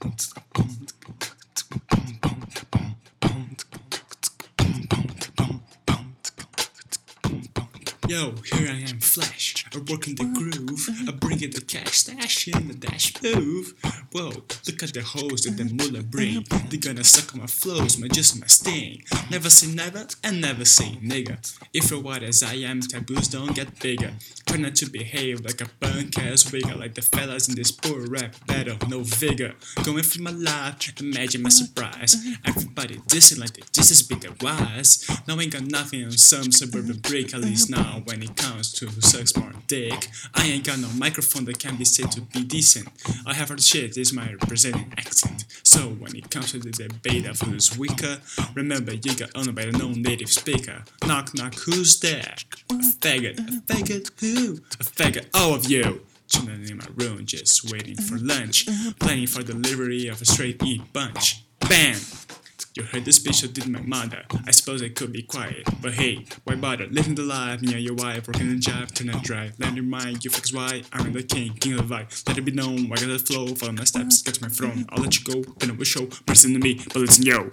Yo, here I am, Flash. I work in the groove. I bring in the cash stash in the dash move. Whoa, look at the hoes that the mullah bring. They gonna suck on my flows, just my sting. Never say never and never say nigga. If you're white as I am, taboos don't get bigger. Try not to behave like a punk ass wigger, like the fellas in this poor rap battle, no vigor. Going through my life, imagine my surprise. Everybody dissing like they just as big and wise. Now ain't got nothing on some suburban brick, at least now when it comes to who sucks more dick. I ain't got no microphone that can be said to be decent. I have heard shit is my representing accent. So when it comes to the debate of who's weaker, remember you got owned by the non-native speaker. Knock knock, who's there? A faggot who? A faggot, all of you. Chilling in my room, just waiting for lunch, planning for delivery of a straight eat bunch. Bam! You heard the speech I did my mother. I suppose I could be quiet, but hey, why bother? Living the life, near your wife, working a job, turn and drive. Land your mind, you fix why. I'm the king of the vibe. Let it be known, I got the flow, follow my steps, get to my throne. I'll let you go, been a show, listen to me, but listen yo.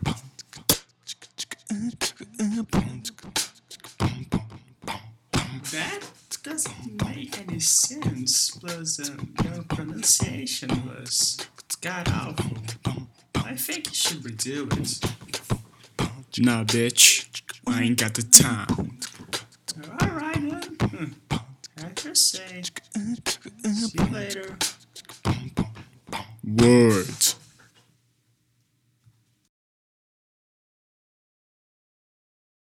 That doesn't make any sense, plus your pronunciation was god awful. I think you should redo it. Nah, bitch. I ain't got the time. Alright then. I just say.